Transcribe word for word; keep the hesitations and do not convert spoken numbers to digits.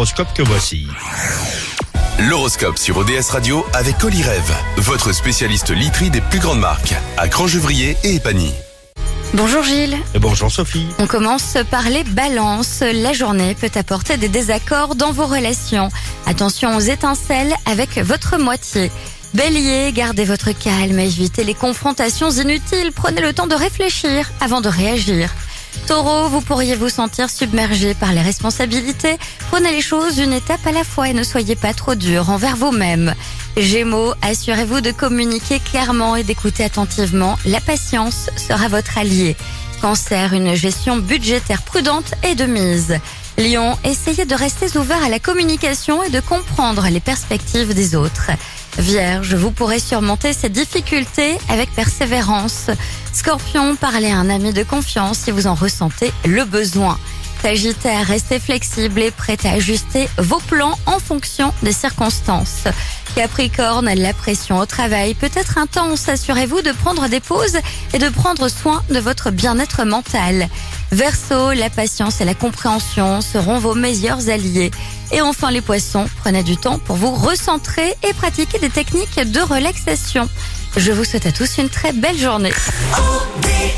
l'horoscope que voici. L'horoscope sur O D S Radio avec Olyrève, votre spécialiste literie des plus grandes marques, à Crangevrier et Épagny. Bonjour Gilles. Et bonjour Sophie. On commence par les balances. La journée peut apporter des désaccords dans vos relations. Attention aux étincelles avec votre moitié. Bélier, gardez votre calme et évitez les confrontations inutiles. Prenez le temps de réfléchir avant de réagir. Taureau, vous pourriez vous sentir submergé par les responsabilités. Prenez les choses une étape à la fois et ne soyez pas trop dur envers vous-même. Gémeaux, assurez-vous de communiquer clairement et d'écouter attentivement. La patience sera votre allié. Cancer, une gestion budgétaire prudente est de mise. Lion, essayez de rester ouvert à la communication et de comprendre les perspectives des autres. Vierge, vous pourrez surmonter ces difficultés avec persévérance. Scorpion, parlez à un ami de confiance si vous en ressentez le besoin. Sagittaire, restez flexible et prêt à ajuster vos plans en fonction des circonstances. Capricorne, la pression au travail peut être intense. Assurez-vous de prendre des pauses et de prendre soin de votre bien-être mental. Verseau, la patience et la compréhension seront vos meilleurs alliés. Et enfin les poissons, prenez du temps pour vous recentrer et pratiquer des techniques de relaxation. Je vous souhaite à tous une très belle journée.